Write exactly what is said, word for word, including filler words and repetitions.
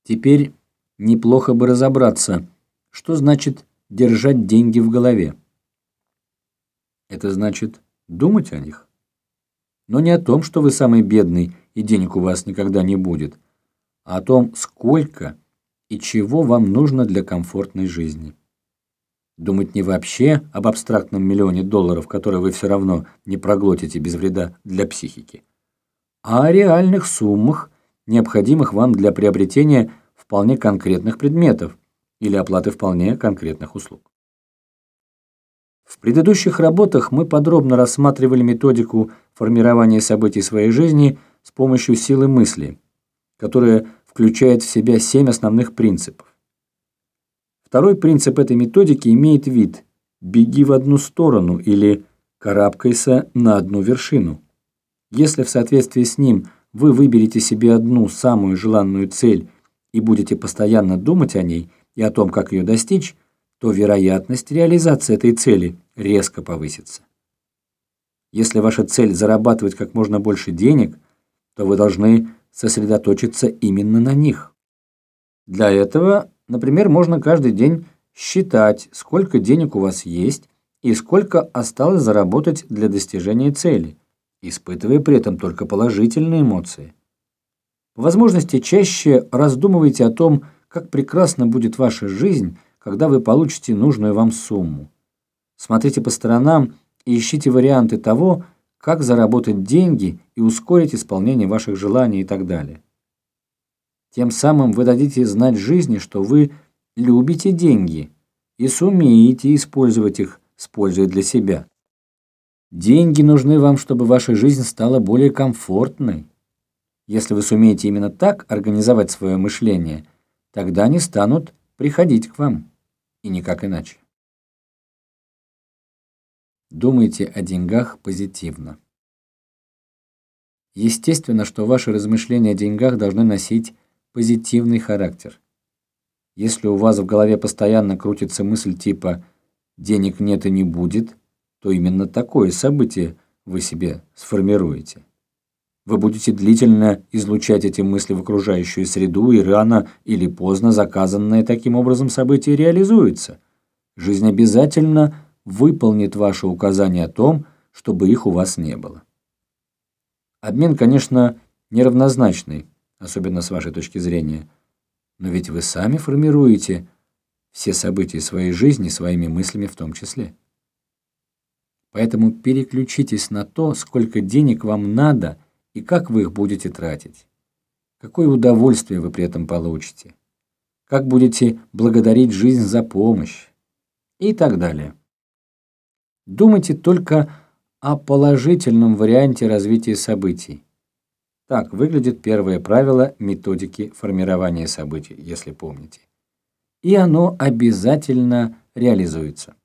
Теперь неплохо бы разобраться, что значит держать деньги в голове. Это значит думать о них. Но не о том, что вы самый бедный и денег у вас никогда не будет, а о том, сколько и чего вам нужно для комфортной жизни. Думать не вообще об абстрактном миллионе долларов, которые вы все равно не проглотите без вреда для психики, а о реальных суммах, необходимых вам для приобретения вполне конкретных предметов или оплаты вполне конкретных услуг. В предыдущих работах мы подробно рассматривали методику формирования событий своей жизни с помощью силы мысли, которая включает в себя семь основных принципов. Второй принцип этой методики имеет вид «беги в одну сторону» или «карабкайся на одну вершину». Если в соответствии с ним вы выберете себе одну самую желанную цель и будете постоянно думать о ней и о том, как ее достичь, то вероятность реализации этой цели резко повысится. Если ваша цель зарабатывать как можно больше денег, то вы должны сосредоточиться именно на них. Для этого, например, можно каждый день считать, сколько денег у вас есть и сколько осталось заработать для достижения цели, испытывая при этом только положительные эмоции. По возможности чаще раздумывайте о том, как прекрасна будет ваша жизнь, когда вы получите нужную вам сумму. Смотрите по сторонам и ищите варианты того, как заработать деньги и ускорить исполнение ваших желаний и так далее. Тем самым вы дадите знать жизни, что вы любите деньги и сумеете использовать их с пользой для себя. Деньги нужны вам, чтобы ваша жизнь стала более комфортной. Если вы сумеете именно так организовать свое мышление, тогда они станут приходить к вам, и никак иначе. Думайте о деньгах позитивно. Естественно, что ваши размышления о деньгах должны носить позитивный характер. Если у вас в голове постоянно крутится мысль типа «денег нет и не будет», то именно такое событие вы себе сформируете. Вы будете длительно излучать эти мысли в окружающую среду, и рано или поздно заказанное таким образом событие реализуется. Жизнь обязательно выполнит ваши указания о том, чтобы их у вас не было. Обмен, конечно, неравнозначный, особенно с вашей точки зрения, но ведь вы сами формируете все события своей жизни своими мыслями в том числе. Поэтому переключитесь на то, сколько денег вам надо и как вы их будете тратить. Какое удовольствие вы при этом получите. Как будете благодарить жизнь за помощь. И так далее. Думайте только о положительном варианте развития событий. Так выглядит первое правило методики формирования событий, если помните. И оно обязательно реализуется.